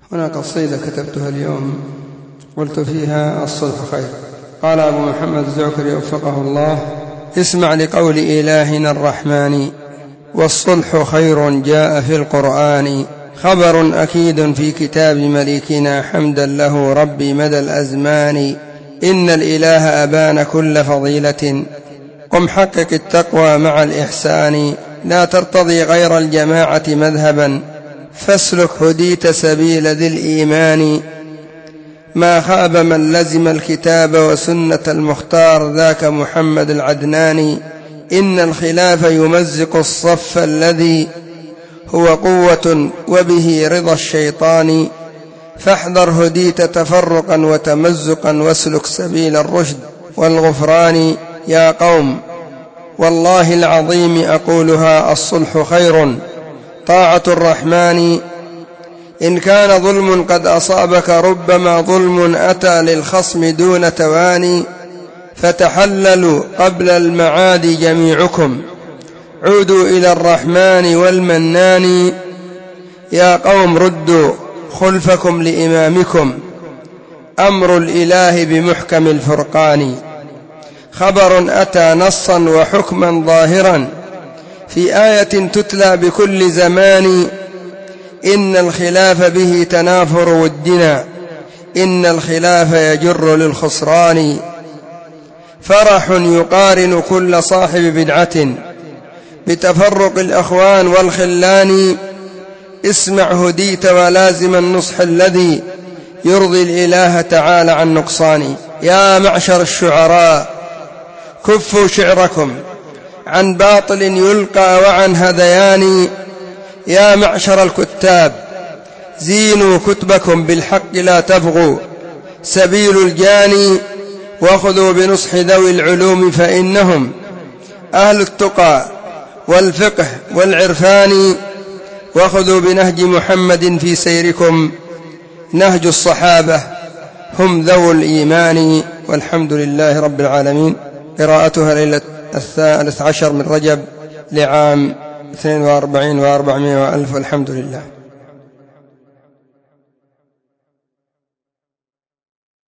هنا قصيدة كتبتها اليوم قلت فيها الصلح خير. قال أبو محمد الزعكري وفقه الله: اسمع لقول إلهنا الرحمن: والصلح خير جاء في القرآن، خبر أكيد في كتاب مليكنا، حمدا له ربي مدى الأزمان. إن الإله أبان كل فضيلة، قم حقق التقوى مع الإحسان. لا ترتضي غير الجماعة مذهبا، فاسلك هديت سبيل ذي الإيمان. ما خاب من لزم الكتاب وسنة المختار، ذاك محمد العدنان. إن الخلاف يمزق الصف الذي هو قوة، وبه رضا الشيطان. فاحذر هديت تفرقا وتمزقا، واسلك سبيل الرشد والغفران. يا قوم والله العظيم أقولها: الصلح خير، طاعة الرحمن. إن كان ظلم قد أصابك، ربما ظلم أتى للخصم دون تواني. فتحللوا قبل المعاد جميعكم، عودوا إلى الرحمن والمنان. يا قوم ردوا خلفكم لإمامكم، أمر الإله بمحكم الفرقان. خبر أتى نصا وحكما ظاهرا، في آية تتلى بكل زمان. إن الخلاف به تنافر ودنا، إن الخلاف يجر للخسران. فرح يقارن كل صاحب بدعة، بتفرق الأخوان والخلان. اسمع هديت ولازم النصح الذي يرضي الإله تعالى عن نقصان. يا معشر الشعراء كفوا شعركم عن باطل يلقى وعن هذيان. يا معشر الكتاب زينوا كتبكم بالحق، لا تبغوا سبيل الجاني. وخذوا بنصح ذوي العلوم، فإنهم أهل التقى والفقه والعرفان. وخذوا بنهج محمد في سيركم، نهج الصحابة هم ذو الإيمان. والحمد لله رب العالمين. قراءتها ليلة 13 من رجب لعام 42 و400 وألف، والحمد لله.